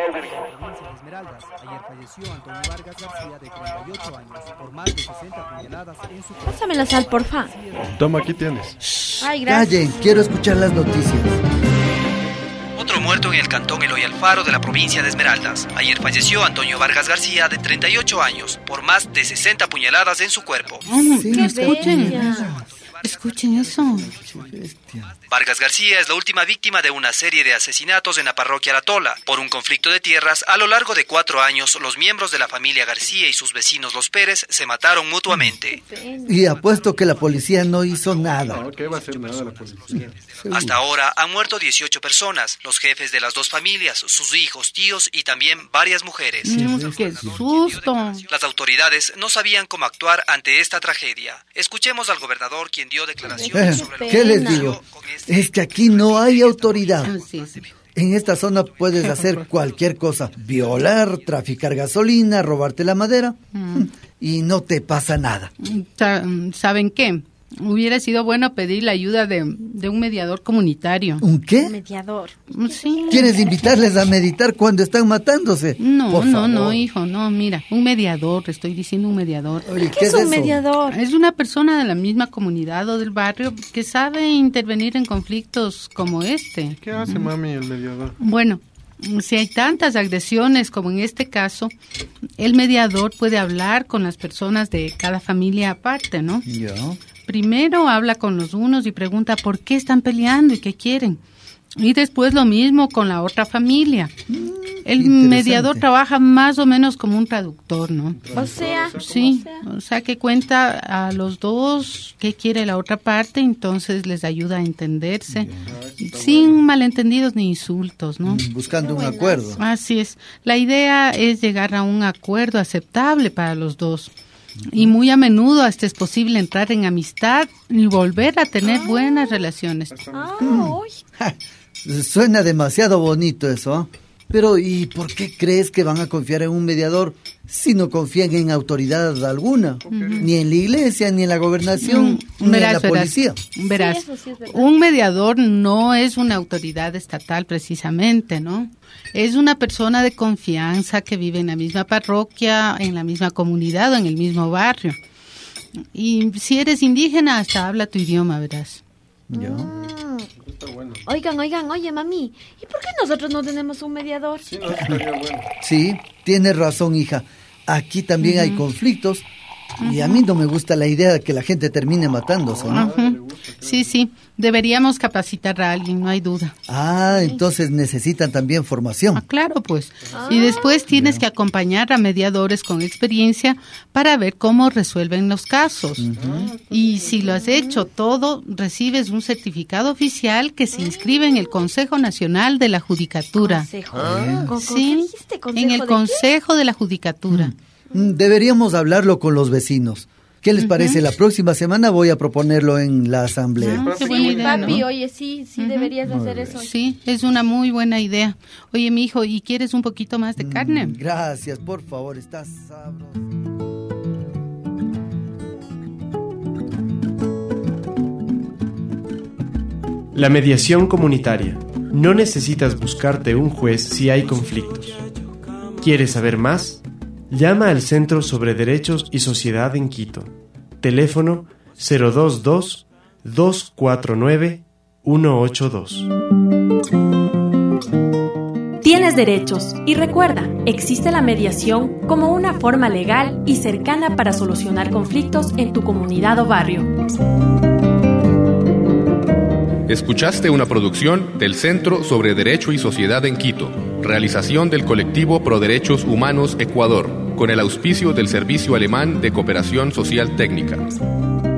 provincia de Esmeraldas. Ayer falleció Antonio Vargas García, de 38 años, por más de 60 puñaladas en su cuerpo. Pásame la sal, porfa. Toma, aquí tienes. Ay, gracias. Callen, quiero escuchar las noticias. Otro muerto en el cantón Eloy Alfaro de la provincia de Esmeraldas. Ayer falleció Antonio Vargas García, de 38 años, por más de 60 puñaladas en su cuerpo. Sí, Escuchen eso. Vargas García es la última víctima de una serie de asesinatos en la parroquia La Tola. Por un conflicto de tierras, a lo largo de 4 años, los miembros de la familia García y sus vecinos los Pérez se mataron mutuamente. Y apuesto que la policía no hizo nada. No, ¿qué va a hacer nada la policía? Hasta ahora han muerto 18 personas, los jefes de las 2 familias, sus hijos, tíos y también varias mujeres. ¡Qué susto! Las autoridades no sabían cómo actuar ante esta tragedia. Escuchemos al gobernador, quien dio declaraciones sobre lo ¿Qué que les ocurrió digo? con este... Es que aquí no hay autoridad. Sí, sí. En esta zona puedes hacer cualquier cosa. Violar, traficar gasolina, robarte la madera. Y no te pasa nada. ¿Saben qué? Hubiera sido bueno pedir la ayuda de un mediador comunitario. ¿Un qué? Mediador. Sí. ¿Quieres invitarles a meditar cuando están matándose? No, hijo, no, mira, un mediador, estoy diciendo un mediador. Oye, ¿Qué es un eso? mediador? Es una persona de la misma comunidad o del barrio que sabe intervenir en conflictos como este. ¿Qué hace, mami, el mediador? Bueno, si hay tantas agresiones como en este caso, el mediador puede hablar con las personas de cada familia aparte, ¿no? Ya. Primero habla con los unos y pregunta por qué están peleando y qué quieren. Y después lo mismo con la otra familia. El mediador trabaja más o menos como un traductor, ¿no? O sea, Sí, o sea que cuenta a los dos qué quiere la otra parte, entonces les ayuda a entenderse, sin malentendidos ni insultos, ¿no? Buscando un acuerdo. Así es. La idea es llegar a un acuerdo aceptable para los dos. Y muy a menudo hasta es posible entrar en amistad y volver a tener buenas relaciones. Suena demasiado bonito eso, ¿eh? Pero, ¿y por qué crees que van a confiar en un mediador si no confían en autoridad alguna? Ni en la iglesia, ni en la gobernación, ni en la policía. Verás, Sí, eso sí es verdad. un mediador no es una autoridad estatal precisamente, ¿no? Es una persona de confianza que vive en la misma parroquia, en la misma comunidad o en el mismo barrio. Y si eres indígena, hasta habla tu idioma, verás. Ya. Está bueno. Oigan, oye, mami, ¿y por qué nosotros no tenemos un mediador? Sí, no, estaría bueno. Sí, tienes razón, hija. Aquí también hay conflictos y a mí no me gusta la idea de que la gente termine matándose, ¿no? Sí, deberíamos capacitar a alguien, no hay duda. Ah, entonces necesitan también formación. Claro, pues. Y después tienes que acompañar a mediadores con experiencia para ver cómo resuelven los casos. Y si lo has hecho todo, recibes un certificado oficial que se inscribe en el Consejo Nacional de la Judicatura. ¿Consejo? Sí, ¿Qué dijiste? ¿Consejo en el de Consejo de la Judicatura. Deberíamos hablarlo con los vecinos. ¿Qué les parece? La próxima semana voy a proponerlo en la asamblea. Qué buena idea, papi, ¿no? oye, sí, deberías hacer eso. Sí, es una muy buena idea. Oye, mi hijo, ¿y quieres un poquito más de carne? Gracias, por favor, estás sabroso. La mediación comunitaria. No necesitas buscarte un juez si hay conflictos. ¿Quieres saber más? Llama al Centro sobre Derechos y Sociedad en Quito. Teléfono 022-249-182. Tienes derechos y recuerda, existe la mediación como una forma legal y cercana para solucionar conflictos en tu comunidad o barrio. Escuchaste una producción del Centro sobre Derecho y Sociedad en Quito, realización del colectivo Pro Derechos Humanos Ecuador, con el auspicio del Servicio Alemán de Cooperación Social Técnica.